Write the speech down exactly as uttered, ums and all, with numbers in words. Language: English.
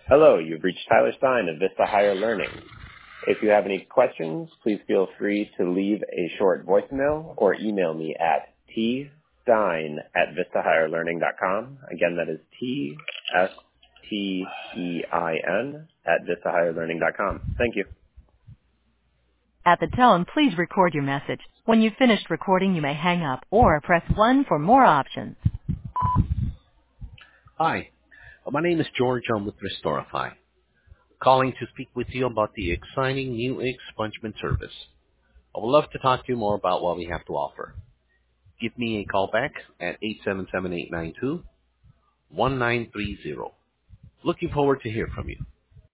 Hello, you've reached Tyler Stein of Vista Higher Learning. If you have any questions, please feel free to leave a short voicemail or email me at tstein at vista higher learning dot com. Again, that is T S T E I N at vista higher learning dot com. Thank you. At the tone, please record your message. When you've finished recording, you may hang up or press one for more options. Hi, uh, my name is George. I'm with Restorify, calling to speak with you about the exciting new expungement service. I would love to talk to you more about what we have to offer. Give me a call back at eight seven seven, eight nine two, one nine three zero. Looking forward to hear from you.